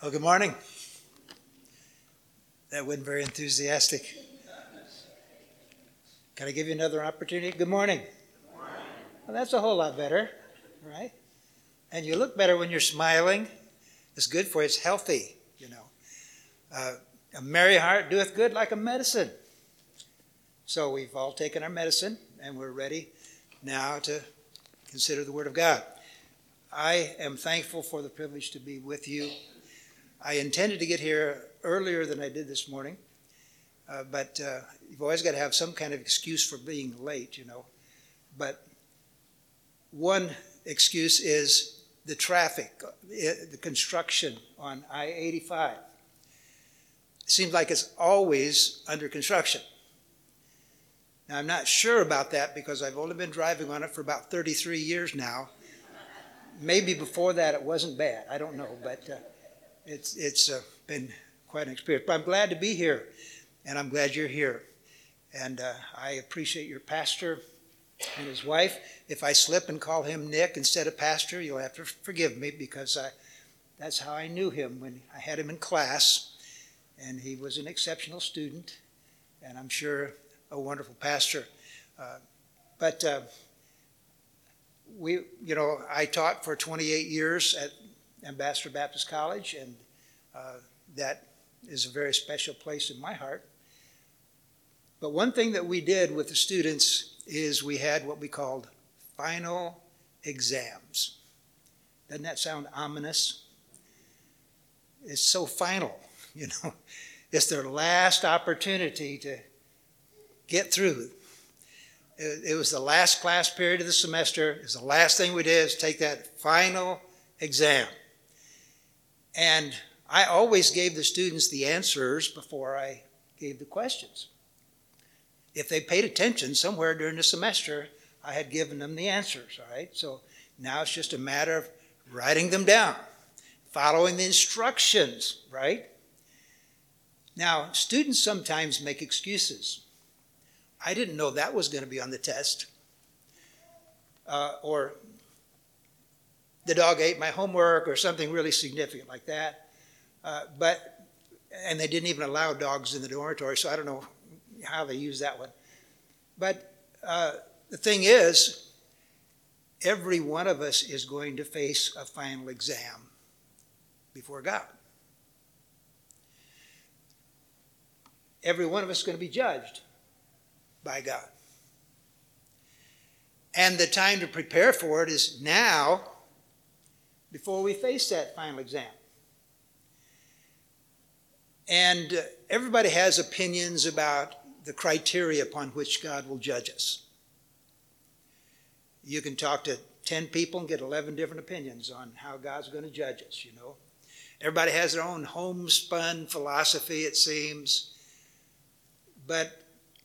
Well, good morning. That wasn't very enthusiastic. Can I give you another opportunity? Good morning. Good morning. Well, that's a whole lot better, right? And you look better when you're smiling. It's good for you. It's healthy, you know. A merry heart doeth good like a medicine. So we've all taken our medicine, and we're ready now to consider the Word of God. I am thankful for the privilege to be with you. I intended to get here earlier than I did this morning, but you've always got to have some kind of excuse for being late, you know. But one excuse is the traffic, the construction on I-85. It seems like it's always under construction. Now, I'm not sure about that because I've only been driving on it for about 33 years now. Maybe before that it wasn't bad. I don't know, but it's been quite an experience. But I'm glad to be here, and I'm glad you're here. And I appreciate your pastor and his wife. If I slip and call him Nick instead of pastor, you'll have to forgive me because that's how I knew him when I had him in class. And he was an exceptional student, and I'm sure a wonderful pastor. But I taught for 28 years at Ambassador Baptist College, and that is a very special place in my heart. But one thing that we did with the students is we had what we called final exams. Doesn't that sound ominous? It's so final, you know. It's their last opportunity to get through. It was the last class period of the semester. It was the last thing we did is take that final exam. And I always gave the students the answers before I gave the questions. If they paid attention somewhere during the semester, I had given them the answers, all right? So now it's just a matter of writing them down, following the instructions, right? Now, students sometimes make excuses. I didn't know that was going to be on the test. Or the dog ate my homework or something really significant like that. And they didn't even allow dogs in the dormitory, so I don't know how they use that one. But the thing is, every one of us is going to face a final exam before God. Every one of us is going to be judged by God. And the time to prepare for it is now, before we face that final exam. And everybody has opinions about the criteria upon which God will judge us. You can talk to 10 people and get 11 different opinions on how God's going to judge us, you know. Everybody has their own homespun philosophy, it seems. But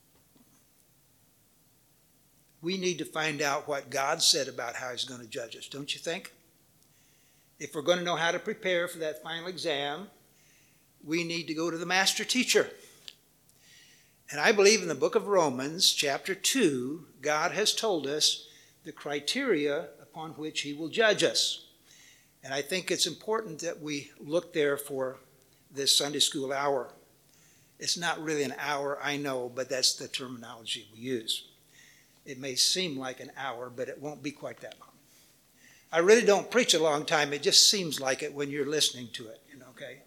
we need to find out what God said about how he's going to judge us, don't you think? If we're going to know how to prepare for that final exam, we need to go to the master teacher. And I believe in the book of Romans, chapter 2, God has told us the criteria upon which he will judge us. And I think it's important that we look there for this Sunday school hour. It's not really an hour, I know, but that's the terminology we use. It may seem like an hour, but it won't be quite that long. I really don't preach a long time. It just seems like it when you're listening to it, you know, okay?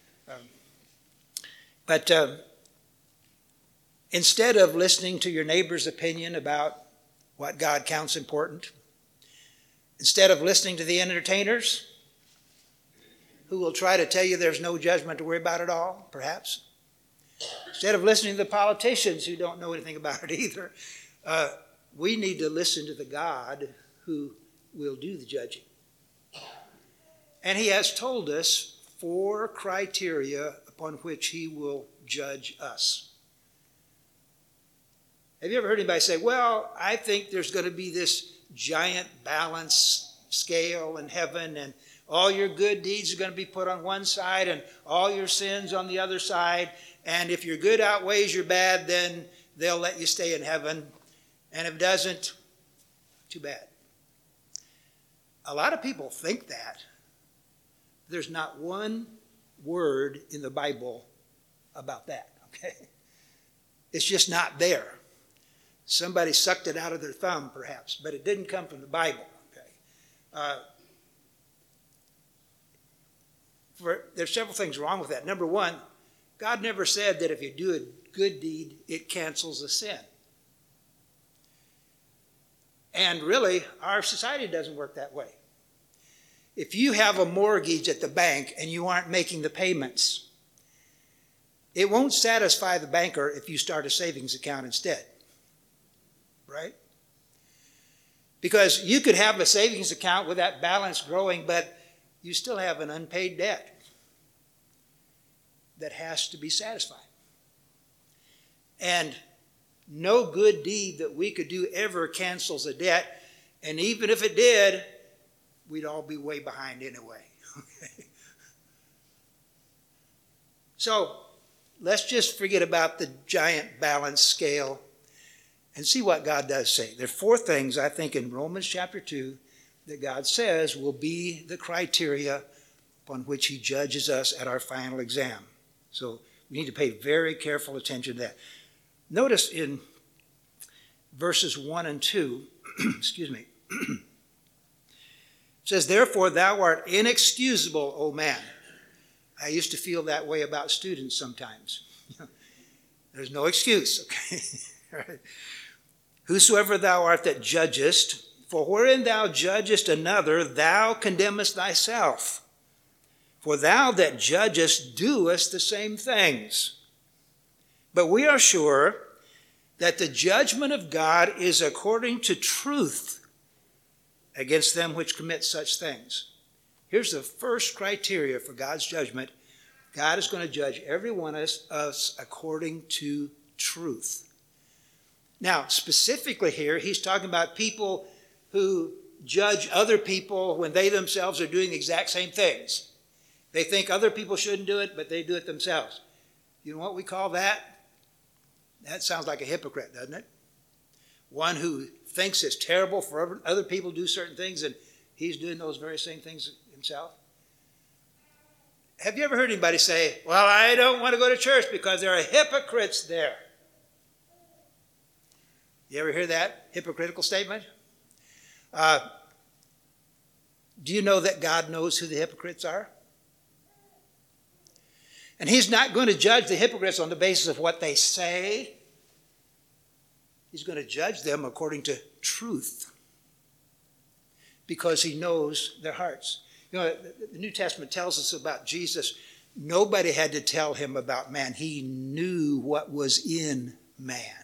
But instead of listening to your neighbor's opinion about what God counts important, instead of listening to the entertainers who will try to tell you there's no judgment to worry about at all, perhaps, instead of listening to the politicians who don't know anything about it either, we need to listen to the God who will do the judging. And he has told us 4 criteria upon which he will judge us. Have you ever heard anybody say, well, I think there's going to be this giant balance scale in heaven, and all your good deeds are going to be put on one side and all your sins on the other side, and if your good outweighs your bad, then they'll let you stay in heaven, and if it doesn't, too bad. A lot of people think that. There's not one word in the Bible about that, okay? It's just not there. Somebody sucked it out of their thumb, perhaps, but it didn't come from the Bible, okay? There's several things wrong with that. Number one, God never said that if you do a good deed, it cancels a sin. And really, our society doesn't work that way. If you have a mortgage at the bank and you aren't making the payments, it won't satisfy the banker if you start a savings account instead. Right? Because you could have a savings account with that balance growing, but you still have an unpaid debt that has to be satisfied. And no good deed that we could do ever cancels a debt. And even if it did, we'd all be way behind anyway. Okay? So let's just forget about the giant balance scale and see what God does say. There are four things, I think, in Romans chapter 2 that God says will be the criteria upon which he judges us at our final exam. So we need to pay very careful attention to that. Notice in verses 1 and 2, excuse me, it says, "Therefore thou art inexcusable, O man." I used to feel that way about students sometimes. There's no excuse, okay? Right. "Whosoever thou art that judgest, for wherein thou judgest another, thou condemnest thyself. For thou that judgest doest the same things. But we are sure that the judgment of God is according to truth against them which commit such things." Here's the first criteria for God's judgment. God is going to judge every one of us according to truth. Now, specifically here, he's talking about people who judge other people when they themselves are doing the exact same things. They think other people shouldn't do it, but they do it themselves. You know what we call that? That sounds like a hypocrite, doesn't it? One who thinks it's terrible for other people to do certain things, and he's doing those very same things himself. Have you ever heard anybody say, "Well, I don't want to go to church because there are hypocrites there"? You ever hear that hypocritical statement? Do you know that God knows who the hypocrites are? And he's not going to judge the hypocrites on the basis of what they say. He's going to judge them according to truth, because he knows their hearts. You know, the New Testament tells us about Jesus. Nobody had to tell him about man. He knew what was in man.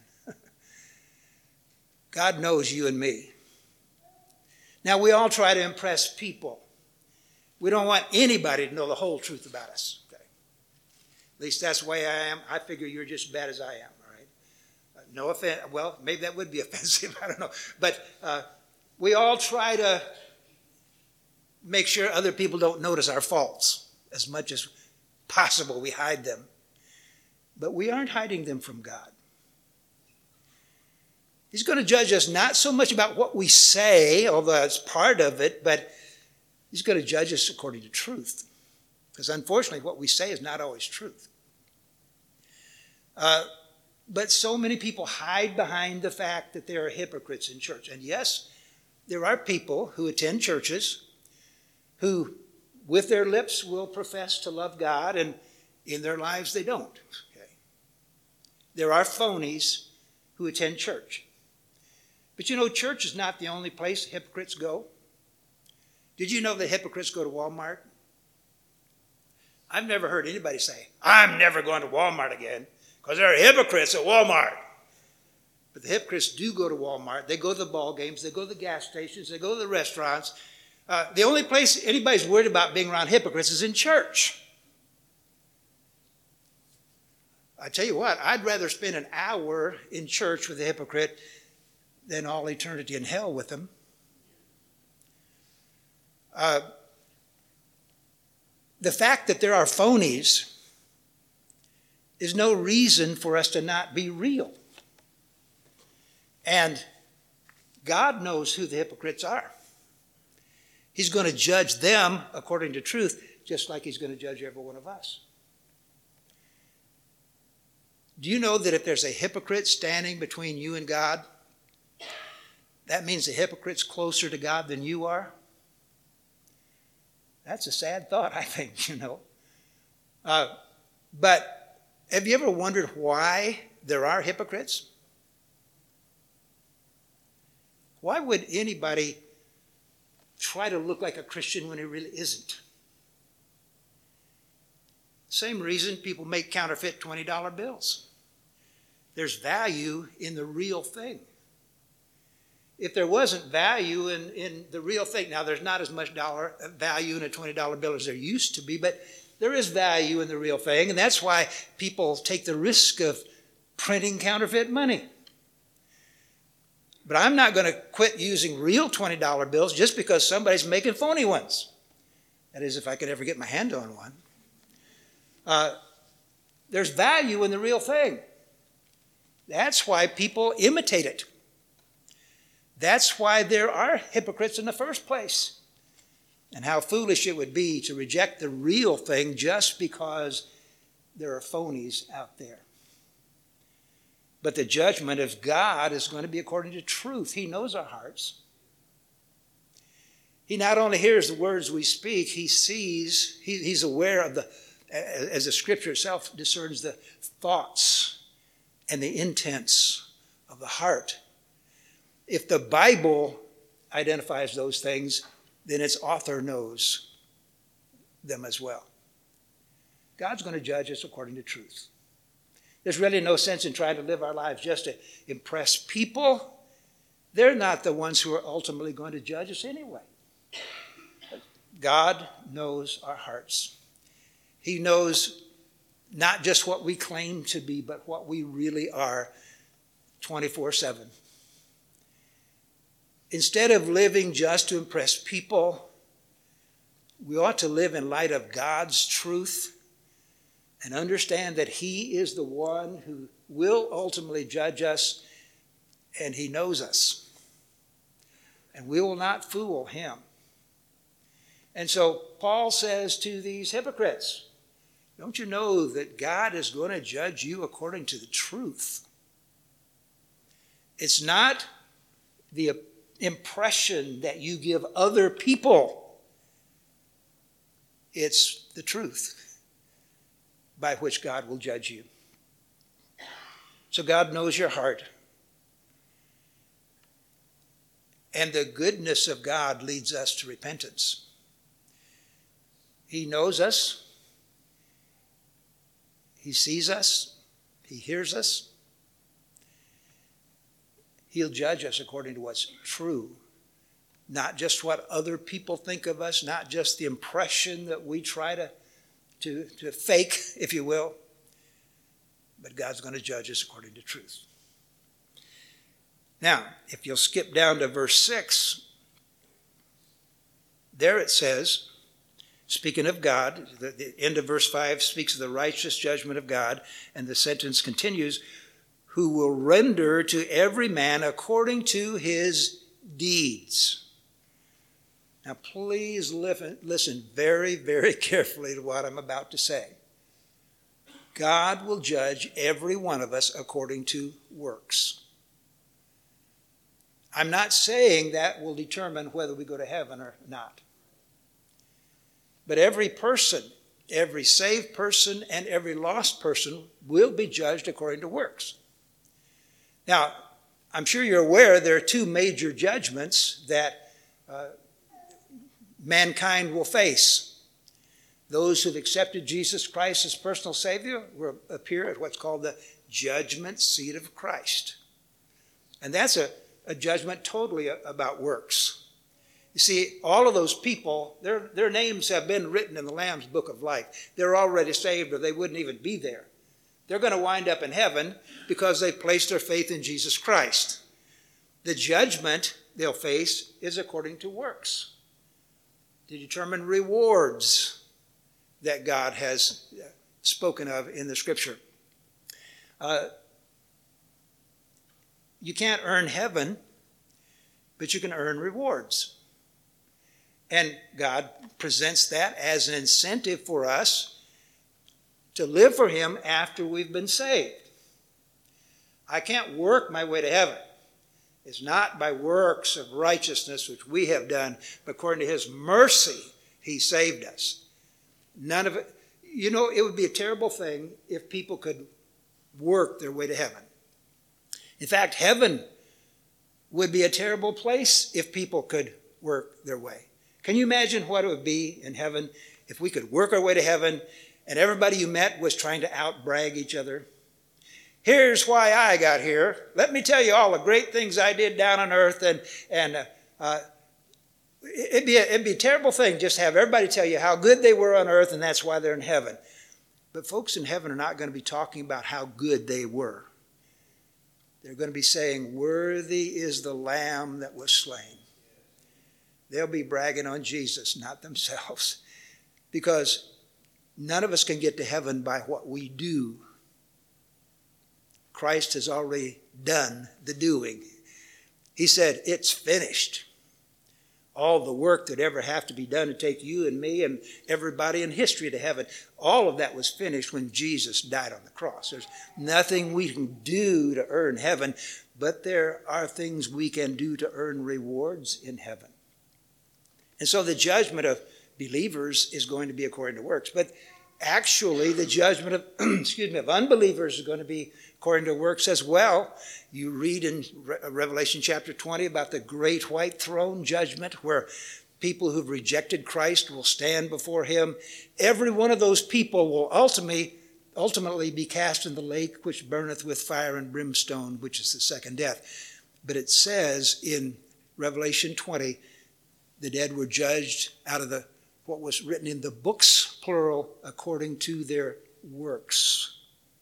God knows you and me. Now, we all try to impress people. We don't want anybody to know the whole truth about us. Okay? At least that's the way I am. I figure you're just as bad as I am. All right? No offense. Well, maybe that would be offensive. I don't know. But we all try to make sure other people don't notice our faults. As much as possible, we hide them. But we aren't hiding them from God. He's going to judge us not so much about what we say, although that's part of it, but he's going to judge us according to truth. Because unfortunately, what we say is not always truth. But so many people hide behind the fact that there are hypocrites in church. And yes, there are people who attend churches who, with their lips, will profess to love God, and in their lives they don't. Okay. There are phonies who attend church. But you know, church is not the only place hypocrites go. Did you know that hypocrites go to Walmart? I've never heard anybody say, "I'm never going to Walmart again because there are hypocrites at Walmart." But the hypocrites do go to Walmart. They go to the ball games. They go to the gas stations. They go to the restaurants. The only place anybody's worried about being around hypocrites is in church. I tell you what, I'd rather spend an hour in church with a hypocrite than all eternity in hell with them. The fact that there are phonies is no reason for us to not be real. And God knows who the hypocrites are. He's going to judge them according to truth, just like he's going to judge every one of us. Do you know that if there's a hypocrite standing between you and God, that means the hypocrite's closer to God than you are? That's a sad thought, I think, But have you ever wondered why there are hypocrites? Why would anybody try to look like a Christian when he really isn't? Same reason people make counterfeit $20 bills. There's value in the real thing. If there wasn't value in the real thing, now there's not as much value in a $20 bill as there used to be, but there is value in the real thing, and that's why people take the risk of printing counterfeit money. But I'm not going to quit using real $20 bills just because somebody's making phony ones. That is, if I could ever get my hand on one. There's value in the real thing. That's why people imitate it. That's why there are hypocrites in the first place. And how foolish it would be to reject the real thing just because there are phonies out there. But the judgment of God is going to be according to truth. He knows our hearts. He not only hears the words we speak, he sees, he's aware of as the scripture itself discerns the thoughts and the intents of the heart. If the Bible identifies those things, then its author knows them as well. God's going to judge us according to truth. There's really no sense in trying to live our lives just to impress people. They're not the ones who are ultimately going to judge us anyway. God knows our hearts. He knows not just what we claim to be, but what we really are 24/7. Instead of living just to impress people, we ought to live in light of God's truth and understand that he is the one who will ultimately judge us, and he knows us. And we will not fool him. And so Paul says to these hypocrites, don't you know that God is going to judge you according to the truth? It's not the impression that you give other people. It's the truth by which God will judge you. So God knows your heart. And the goodness of God leads us to repentance. He knows us. He sees us. He hears us. He'll judge us according to what's true, not just what other people think of us, not just the impression that we try to fake, if you will, but God's going to judge us according to truth. Now, if you'll skip down to verse 6, there it says, speaking of God, the end of verse 5 speaks of the righteous judgment of God, and the sentence continues, who will render to every man according to his deeds. Now, please listen very, very carefully to what I'm about to say. God will judge every one of us according to works. I'm not saying that will determine whether we go to heaven or not. But every person, every saved person, and every lost person will be judged according to works. Now, I'm sure you're aware there are two major judgments that mankind will face. Those who've accepted Jesus Christ as personal Savior will appear at what's called the judgment seat of Christ. And that's a judgment totally about works. You see, all of those people, their names have been written in the Lamb's book of life. They're already saved, or they wouldn't even be there. They're going to wind up in heaven because they placed their faith in Jesus Christ. The judgment they'll face is according to works, to determine rewards that God has spoken of in the Scripture. You can't earn heaven, but you can earn rewards. And God presents that as an incentive for us to live for him after we've been saved. I can't work my way to heaven. It's not by works of righteousness which we have done, but according to his mercy, he saved us. None of it. You know, it would be a terrible thing if people could work their way to heaven. In fact, heaven would be a terrible place if people could work their way. Can you imagine what it would be in heaven if we could work our way to heaven and everybody you met was trying to out-brag each other? Here's why I got here. Let me tell you all the great things I did down on earth. And it'd be a terrible thing just to have everybody tell you how good they were on earth, and that's why they're in heaven. But folks in heaven are not going to be talking about how good they were. They're going to be saying, worthy is the Lamb that was slain. They'll be bragging on Jesus, not themselves. Because none of us can get to heaven by what we do. Christ has already done the doing. He said, it's finished. All the work that ever have to be done to take you and me and everybody in history to heaven, all of that was finished when Jesus died on the cross. There's nothing we can do to earn heaven, but there are things we can do to earn rewards in heaven. And so the judgment of believers is going to be according to works. But actually, the judgment of of unbelievers is going to be according to works as well. You read in Revelation chapter 20 about the great white throne judgment, where people who've rejected Christ will stand before him. Every one of those people will ultimately be cast in the lake which burneth with fire and brimstone, which is the second death. But it says in Revelation 20, the dead were judged out of what was written in the books, plural, according to their works.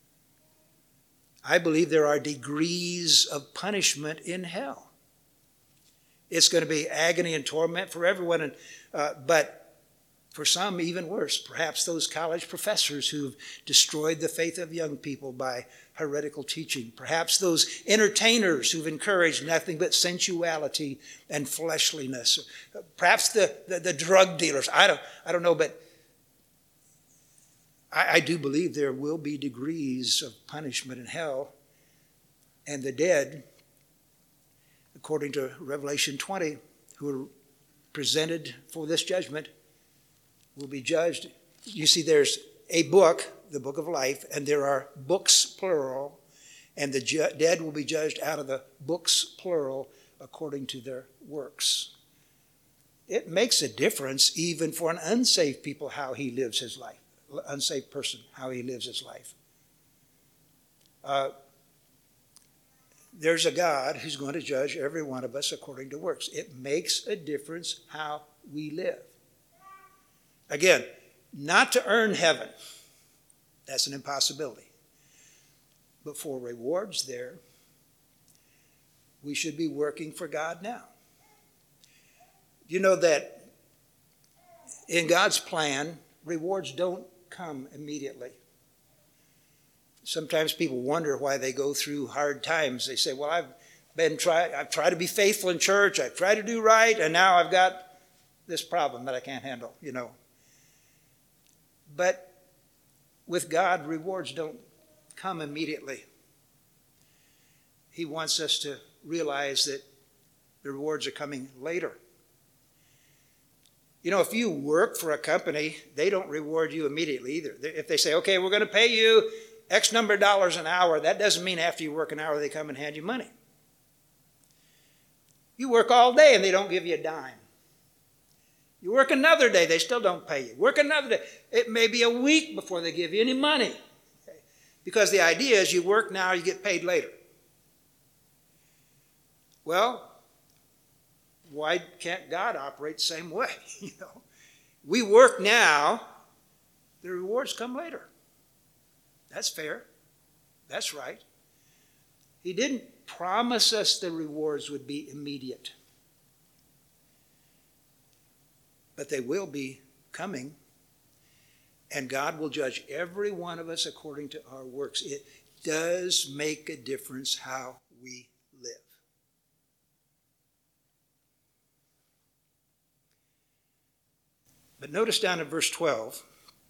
I believe there are degrees of punishment in hell. It's going to be agony and torment for everyone, but for some even worse. Perhaps those college professors who've destroyed the faith of young people by heretical teaching. Perhaps those entertainers who've encouraged nothing but sensuality and fleshliness. Perhaps the drug dealers. I don't know, but I do believe there will be degrees of punishment in hell. And the dead, according to Revelation 20, who are presented for this judgment, will be judged. You see, there's a book, the book of life, and there are books, plural, and the dead will be judged out of the books, plural, according to their works. It makes a difference even for an unsaved people how he lives his life. Unsaved person, how he lives his life. There's a God who's going to judge every one of us according to works. It makes a difference how we live. Again, not to earn heaven. That's an impossibility. But for rewards there, we should be working for God now. You know that in God's plan, rewards don't come immediately. Sometimes people wonder why they go through hard times. They say, well, I've tried to be faithful in church, I've tried to do right, and now I've got this problem that I can't handle, But with God, rewards don't come immediately. He wants us to realize that the rewards are coming later. If you work for a company, they don't reward you immediately either. If they say, okay, we're going to pay you X number of dollars an hour, that doesn't mean after you work an hour they come and hand you money. You work all day and they don't give you a dime. You work another day, they still don't pay you. Work another day. It may be a week before they give you any money. Okay? Because the idea is you work now, you get paid later. Well, why can't God operate the same way? We work now, the rewards come later. That's fair. That's right. He didn't promise us the rewards would be immediate. But they will be coming. And God will judge every one of us according to our works. It does make a difference how we live. But notice down in verse 12,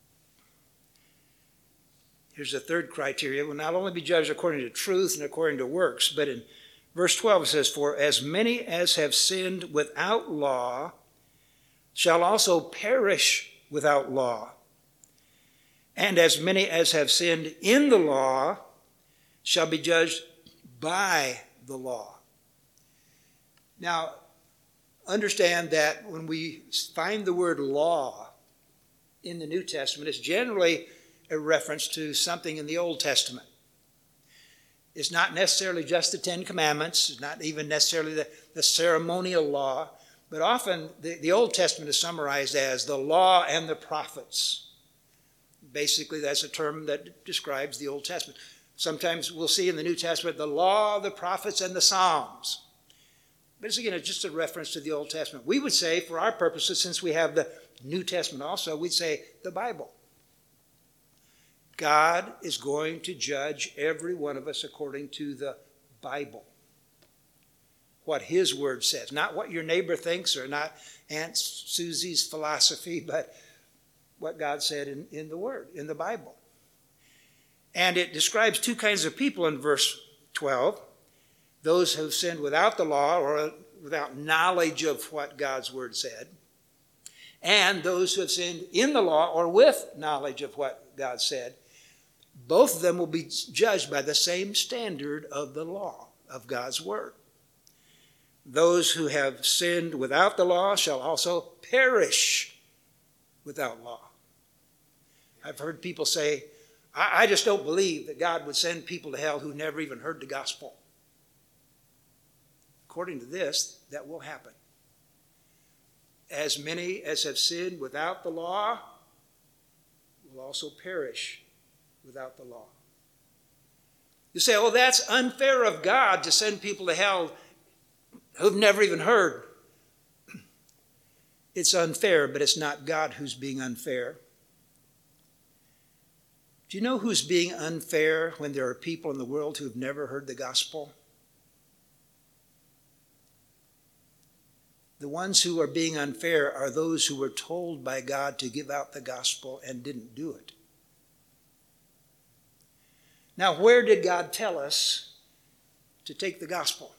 here's the third criteria. Will not only be judged according to truth and according to works, but in verse 12 it says, for as many as have sinned without law shall also perish without law. And as many as have sinned in the law shall be judged by the law. Now, understand that when we find the word law in the New Testament, it's generally a reference to something in the Old Testament. It's not necessarily just the Ten Commandments. It's not even necessarily the ceremonial law. But often the Old Testament is summarized as the law and the prophets. Basically, that's a term that describes the Old Testament. Sometimes we'll see in the New Testament the law, the prophets, and the Psalms. But it's again just a reference to the Old Testament. We would say, for our purposes, since we have the New Testament also, we'd say the Bible. God is going to judge every one of us according to the Bible. What his word says. Not what your neighbor thinks or not Aunt Susie's philosophy, but what God said in the Word, in the Bible. And it describes two kinds of people in verse 12. Those who have sinned without the law or without knowledge of what God's Word said. And those who have sinned in the law or with knowledge of what God said. Both of them will be judged by the same standard of the law, of God's Word. Those who have sinned without the law shall also perish without law. I've heard people say, I just don't believe that God would send people to hell who never even heard the gospel. According to this, that will happen. As many as have sinned without the law will also perish without the law. You say, oh, that's unfair of God to send people to hell who've never even heard. It's unfair, but it's not God who's being unfair. Do you know who's being unfair when there are people in the world who've never heard the gospel? The ones who are being unfair are those who were told by God to give out the gospel and didn't do it. Now, where did God tell us to take the gospel?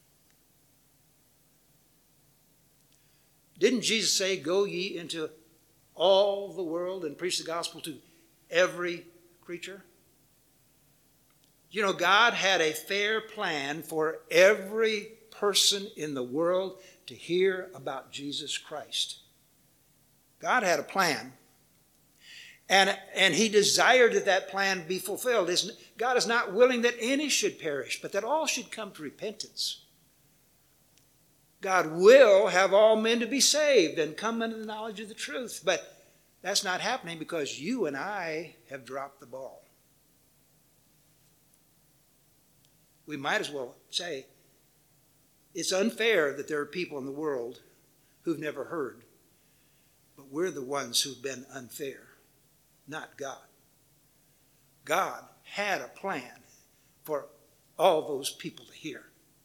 Didn't Jesus say, go ye into all the world and preach the gospel to every creature? You know, God had a fair plan for every person in the world to hear about Jesus Christ. God had a plan. And he desired that that plan be fulfilled. God is not willing that any should perish, but that all should come to repentance. God will have all men to be saved and come into the knowledge of the truth. But that's not happening because you and I have dropped the ball. We might as well say it's unfair that there are people in the world who've never heard. But we're the ones who've been unfair, not God. God had a plan for all those people to hear.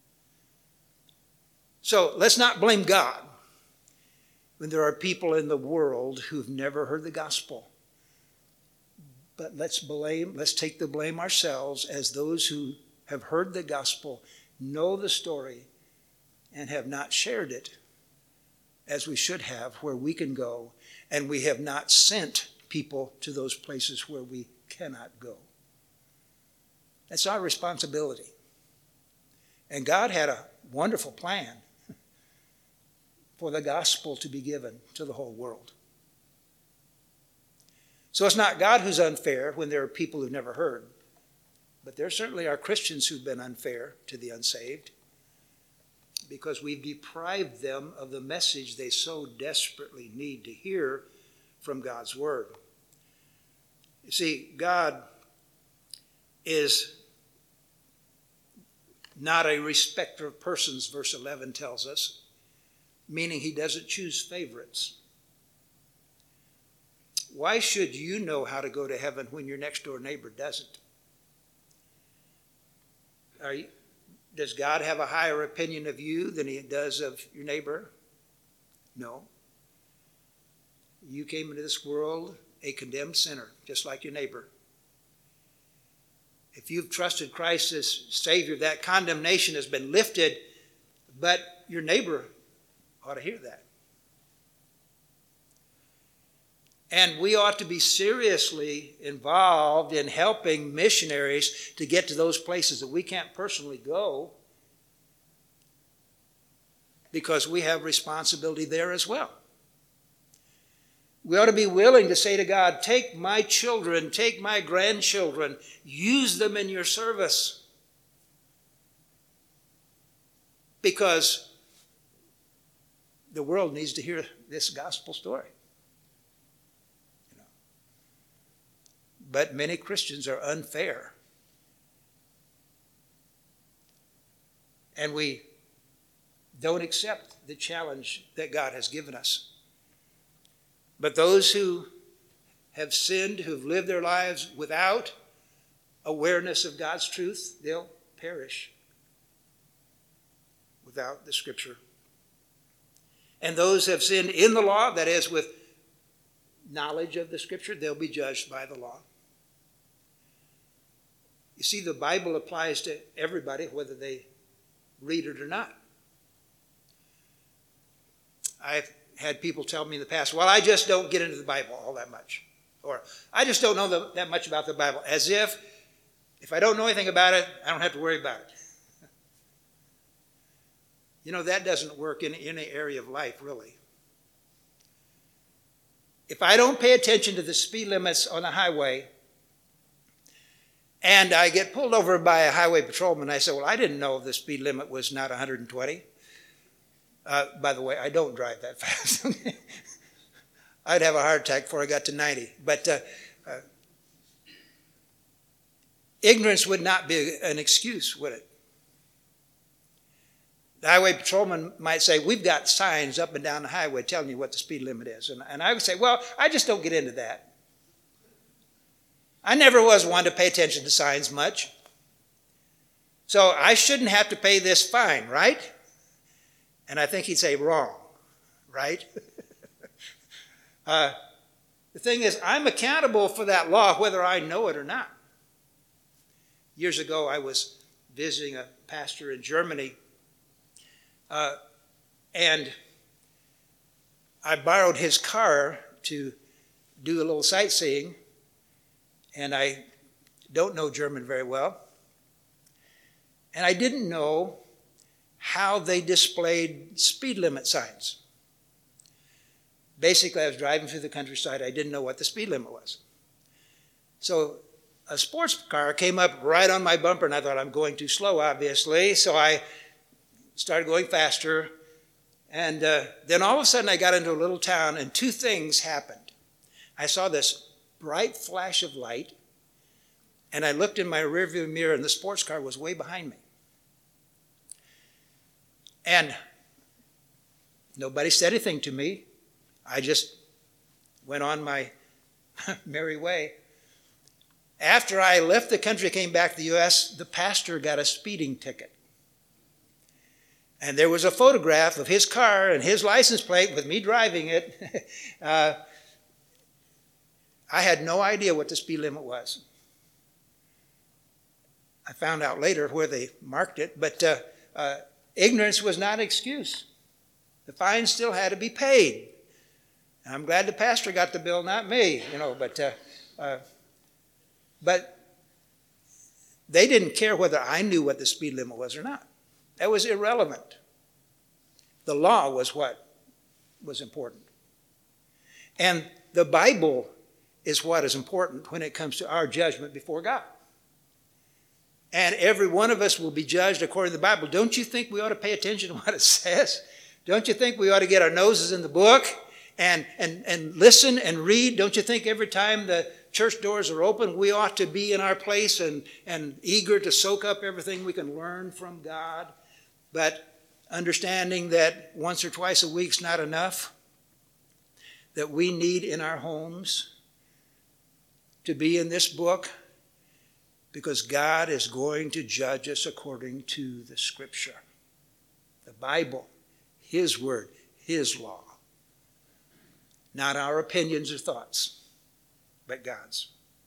So let's not blame God when there are people in the world who've never heard the gospel. But let's take the blame ourselves as those who have heard the gospel, know the story, and have not shared it as we should have, where we can go, and we have not sent people to those places where we cannot go. That's our responsibility. And God had a wonderful plan for the gospel to be given to the whole world. So it's not God who's unfair when there are people who've never heard, but there certainly are Christians who've been unfair to the unsaved because we've deprived them of the message they so desperately need to hear from God's word. You see, God is not a respecter of persons, verse 11 tells us, meaning he doesn't choose favorites. Why should you know how to go to heaven when your next door neighbor doesn't? Does God have a higher opinion of you than he does of your neighbor? No. You came into this world a condemned sinner, just like your neighbor. If you've trusted Christ as Savior, that condemnation has been lifted, but your neighbor ought to hear that. And we ought to be seriously involved in helping missionaries to get to those places that we can't personally go, because we have responsibility there as well. We ought to be willing to say to God, take my children, take my grandchildren, use them in your service. Because the world needs to hear this gospel story. But many Christians are unfair. And we don't accept the challenge that God has given us. But those who have sinned, who've lived their lives without awareness of God's truth, they'll perish without the Scripture. And those who have sinned in the law, that is, with knowledge of the Scripture, they'll be judged by the law. You see, the Bible applies to everybody, whether they read it or not. I've had people tell me in the past, well, I just don't get into the Bible all that much. Or, I just don't know that much about the Bible. As if I don't know anything about it, I don't have to worry about it. You know, that doesn't work in any area of life, really. If I don't pay attention to the speed limits on the highway, and I get pulled over by a highway patrolman, I say, well, I didn't know the speed limit was not 120. By the way, I don't drive that fast. I'd have a heart attack before I got to 90. But ignorance would not be an excuse, would it? The highway patrolman might say, we've got signs up and down the highway telling you what the speed limit is. And I would say, well, I just don't get into that. I never was one to pay attention to signs much. So I shouldn't have to pay this fine, right? And I think he'd say, wrong, right? The thing is, I'm accountable for that law whether I know it or not. Years ago, I was visiting a pastor in Germany, and I borrowed his car to do a little sightseeing, and I don't know German very well. And I didn't know how they displayed speed limit signs. Basically, I was driving through the countryside. I didn't know what the speed limit was. So a sports car came up right on my bumper, and I thought, I'm going too slow, obviously. So I started going faster. And then all of a sudden, I got into a little town, and two things happened. I saw this bright flash of light, and I looked in my rearview mirror, and the sports car was way behind me. And nobody said anything to me. I just went on my merry way. After I left the country, came back to the U.S., the pastor got a speeding ticket. And there was a photograph of his car and his license plate with me driving it. I had no idea what the speed limit was. I found out later where they marked it, but ignorance was not an excuse. The fine still had to be paid. And I'm glad the pastor got the bill, not me, but they didn't care whether I knew what the speed limit was or not. That was irrelevant. The law was what was important. And the Bible is what is important when it comes to our judgment before God. And every one of us will be judged according to the Bible. Don't you think we ought to pay attention to what it says? Don't you think we ought to get our noses in the book and listen and read? Don't you think every time the church doors are open, we ought to be in our place and eager to soak up everything we can learn from God? But understanding that once or twice a week's not enough, that we need in our homes to be in this book, because God is going to judge us according to the Scripture, the Bible, His Word, His law. Not our opinions or thoughts, but God's.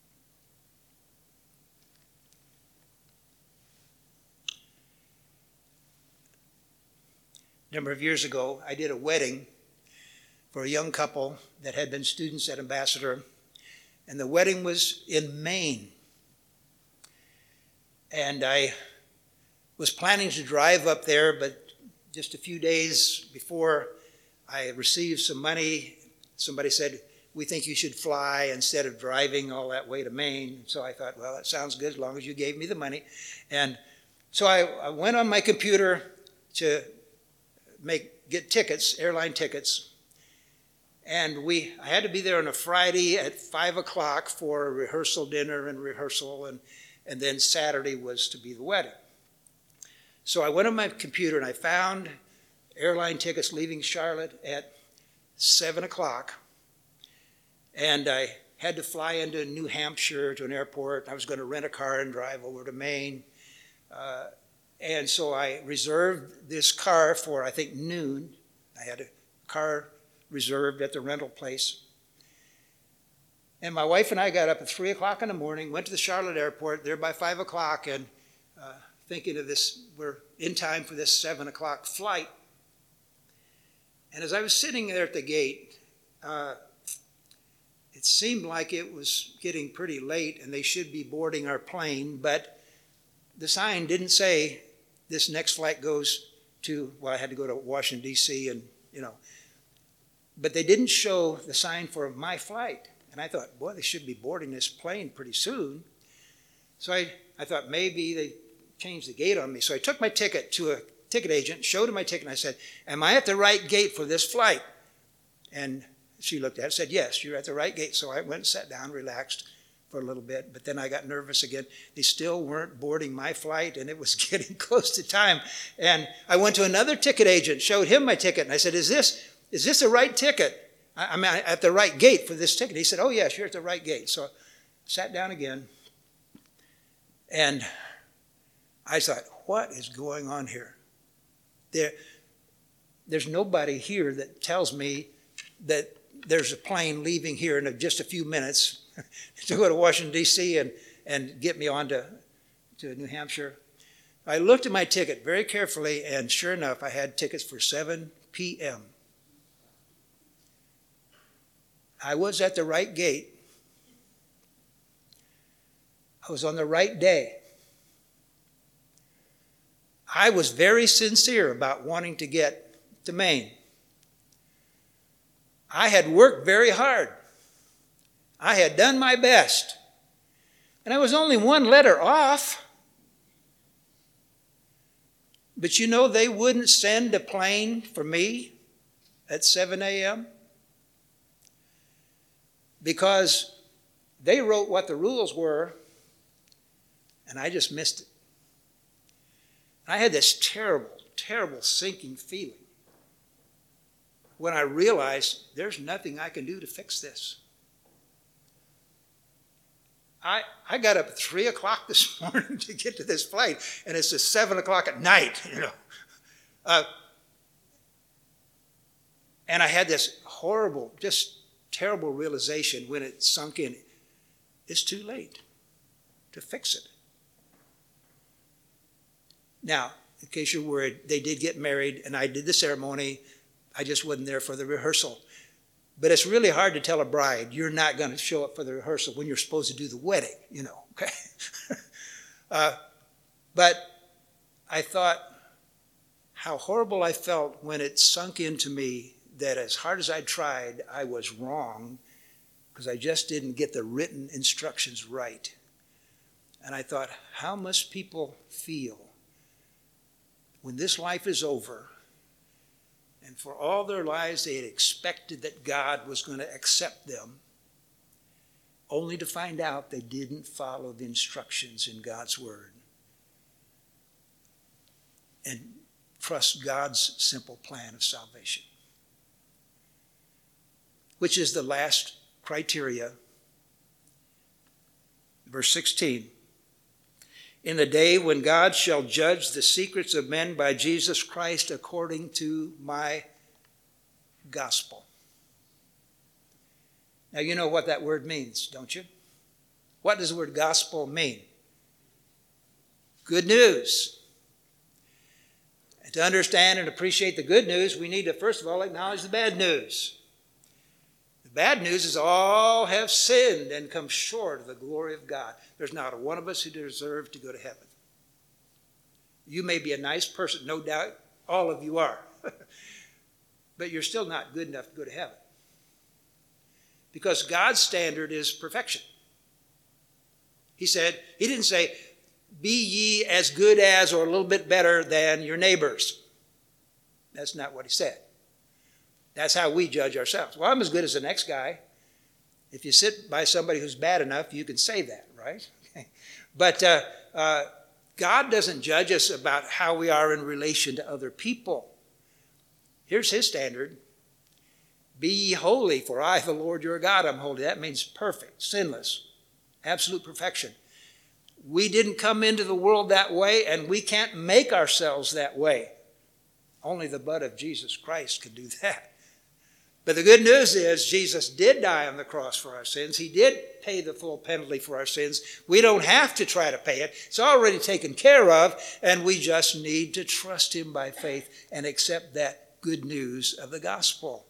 A number of years ago, I did a wedding for a young couple that had been students at Ambassador, and the wedding was in Maine. And I was planning to drive up there, but just a few days before I received some money, somebody said, we think you should fly instead of driving all that way to Maine. So I thought, well, that sounds good as long as you gave me the money. And so I went on my computer to get tickets, airline tickets. And I had to be there on a Friday at 5 o'clock for a rehearsal dinner and rehearsal, and then Saturday was to be the wedding. So I went on my computer and I found airline tickets leaving Charlotte at 7 o'clock. And I had to fly into New Hampshire to an airport. I was going to rent a car and drive over to Maine. And so I reserved this car for, I think, noon. I had a car reserved at the rental place. And my wife and I got up at 3 o'clock in the morning, went to the Charlotte airport, there by 5 o'clock, and thinking of this, we're in time for this 7 o'clock flight. And as I was sitting there at the gate, it seemed like it was getting pretty late and they should be boarding our plane, but the sign didn't say this next flight goes to, well, I had to go to Washington, D.C., and, but they didn't show the sign for my flight. And I thought, boy, they should be boarding this plane pretty soon. So I thought maybe they changed the gate on me. So I took my ticket to a ticket agent, showed him my ticket, and I said, am I at the right gate for this flight? And she looked at it and said, yes, you're at the right gate. So I went and sat down, relaxed for a little bit, but then I got nervous again. They still weren't boarding my flight, and it was getting close to time. And I went to another ticket agent, showed him my ticket, and I said, is this the right ticket? I'm at the right gate for this ticket. He said, oh, yes, you're at the right gate. So I sat down again, and I thought, what is going on here? There's nobody here that tells me that there's a plane leaving here in just a few minutes to go to Washington, D.C. and get me on to New Hampshire. I looked at my ticket very carefully, and sure enough, I had tickets for 7 p.m. I was at the right gate. I was on the right day. I was very sincere about wanting to get to Maine. I had worked very hard. I had done my best. And I was only one letter off. But they wouldn't send a plane for me at 7 a.m. because they wrote what the rules were, and I just missed it. I had this terrible, terrible sinking feeling when I realized there's nothing I can do to fix this. I got up at 3 o'clock this morning to get to this flight, and it's just 7 o'clock at night, And I had this horrible, just terrible realization when it sunk in. It's too late to fix it. Now, in case you're worried, they did get married, and I did the ceremony. I just wasn't there for the rehearsal. But it's really hard to tell a bride you're not going to show up for the rehearsal when you're supposed to do the wedding, okay? But I thought how horrible I felt when it sunk into me that as hard as I tried, I was wrong because I just didn't get the written instructions right. And I thought, how must people feel when this life is over, and for all their lives they had expected that God was going to accept them, only to find out they didn't follow the instructions in God's Word and trust God's simple plan of salvation, which is the last criteria. Verse 16. In the day when God shall judge the secrets of men by Jesus Christ according to my gospel. Now, you know what that word means, don't you? What does the word gospel mean? Good news. And to understand and appreciate the good news, we need to first of all acknowledge the bad news. The bad news is all have sinned and come short of the glory of God. There's not a one of us who deserve to go to heaven. You may be a nice person, no doubt all of you are. But you're still not good enough to go to heaven. Because God's standard is perfection. He didn't say, be ye as good as or a little bit better than your neighbors. That's not what he said. That's how we judge ourselves. Well, I'm as good as the next guy. If you sit by somebody who's bad enough, you can say that, right? Okay. But God doesn't judge us about how we are in relation to other people. Here's his standard. Be ye holy, for I, the Lord your God, am holy. That means perfect, sinless, absolute perfection. We didn't come into the world that way, and we can't make ourselves that way. Only the blood of Jesus Christ can do that. But the good news is Jesus did die on the cross for our sins. He did pay the full penalty for our sins. We don't have to try to pay it. It's already taken care of, and we just need to trust him by faith and accept that good news of the gospel.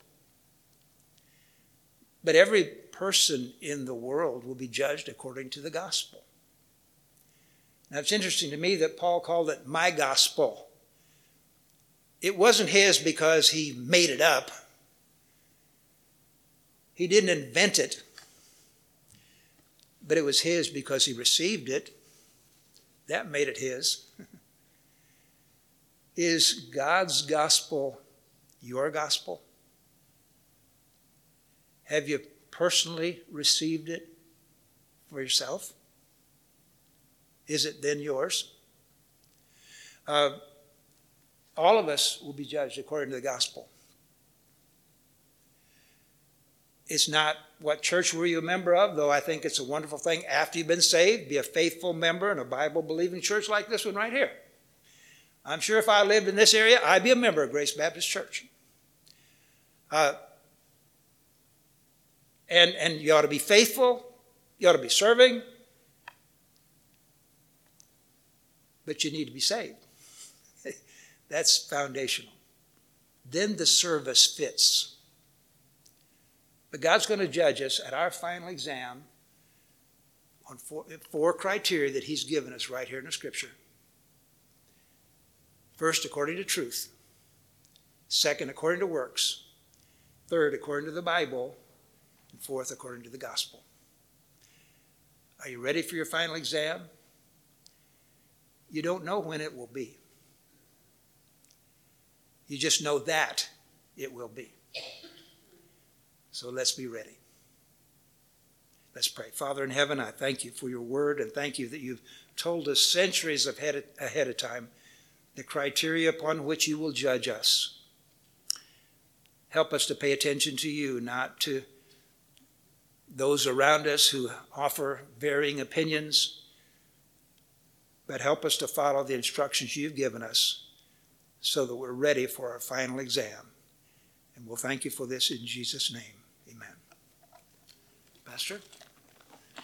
But every person in the world will be judged according to the gospel. Now, it's interesting to me that Paul called it my gospel. It wasn't his because he made it up. He didn't invent it. But it was his because he received it. That made it his. Is God's gospel your gospel? Have you personally received it for yourself? Is it then yours? All of us will be judged according to the gospel. It's not what church were you a member of, though I think it's a wonderful thing after you've been saved, be a faithful member in a Bible-believing church like this one right here. I'm sure if I lived in this area, I'd be a member of Grace Baptist Church. And you ought to be faithful. You ought to be serving. But you need to be saved. That's foundational. Then the service fits. But God's going to judge us at our final exam on four criteria that he's given us right here in the Scripture. First, according to truth. Second, according to works. Third, according to the Bible. And fourth, according to the gospel. Are you ready for your final exam? You don't know when it will be. You just know that it will be. So let's be ready. Let's pray. Father in heaven, I thank you for your word, and thank you that you've told us centuries ahead of time the criteria upon which you will judge us. Help us to pay attention to you, not to those around us who offer varying opinions, but help us to follow the instructions you've given us so that we're ready for our final exam. And we'll thank you for this in Jesus' name. Amen. Pastor?